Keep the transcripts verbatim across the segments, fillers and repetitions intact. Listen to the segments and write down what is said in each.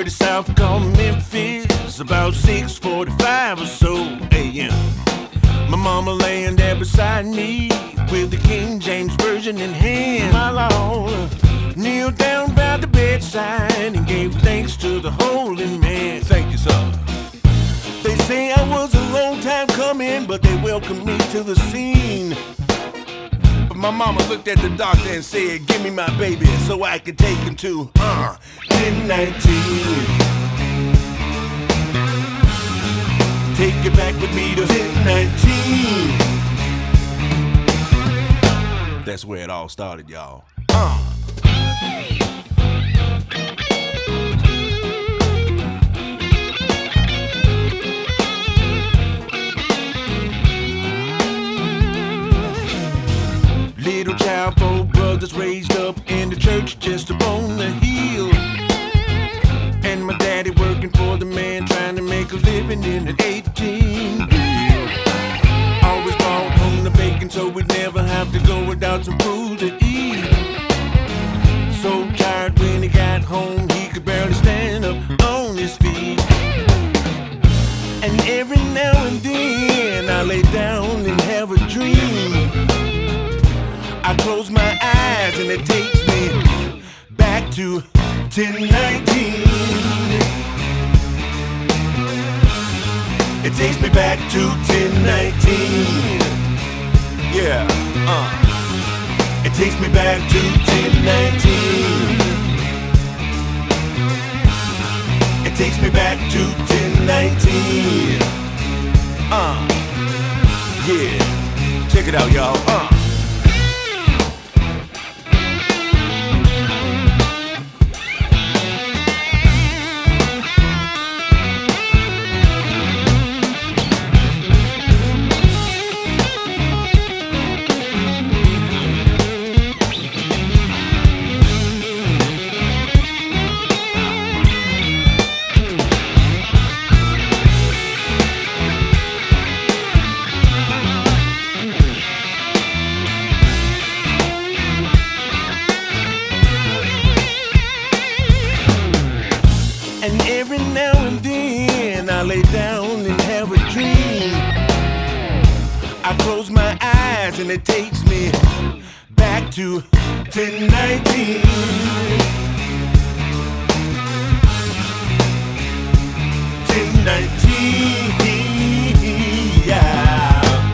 dirty south called Memphis, about six forty-five or so a m My mama laying there beside me with the King James Version in hand. My Lord kneeled down by the bedside and gave thanks to the Holy Man. Thank you, sir. They say I was a long time coming, but they welcomed me to the scene. But my mama looked at the doctor and said, give me my baby so I can take him to uh, ten nineteen. Take it back with me to ten nineteen. That's where it all started, y'all. Uh. Little child, four brothers raised up in the church just up on the hill. And my daddy working for the man, trying to make a living in an eighteen wheel. Always brought home the bacon so we'd never have to go without some food to eat. So tired when he got home, he could barely stand up on his feet. And every now and then I lay down and have a dream. I close my eyes and it takes me back to ten nineteen. It takes me back to ten nineteen. Yeah, uh. It takes me back to ten nineteen. It takes me back to ten nineteen. Uh, yeah. Check it out, y'all. Uh. And every now and then I lay down and have a dream. I close my eyes and it takes me back to ten nineteen. ten nineteen, yeah.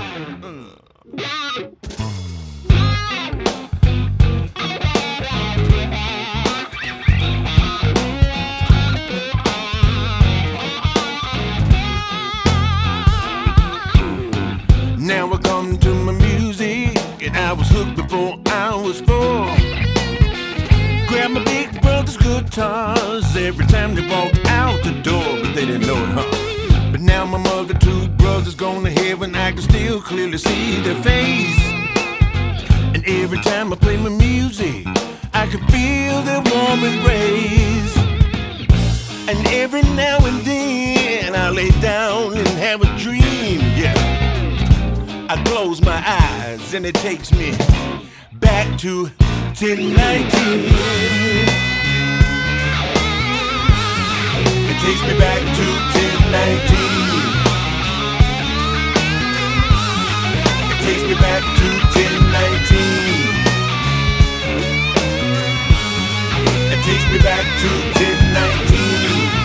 Now I come to my music, and I was hooked before I was four. Grab my big brother's guitars every time they walked out the door, but they didn't know it, huh? But now my mother, two brothers gone to heaven, I can still clearly see their face. And every time I play my music, I can feel their warm embrace. And every now and then I lay down and have a dream, yeah. I close my eyes and it takes me back to ten nineteen. It takes me back to ten nineteen. It takes me back to ten nineteen. It takes me back to ten nineteen.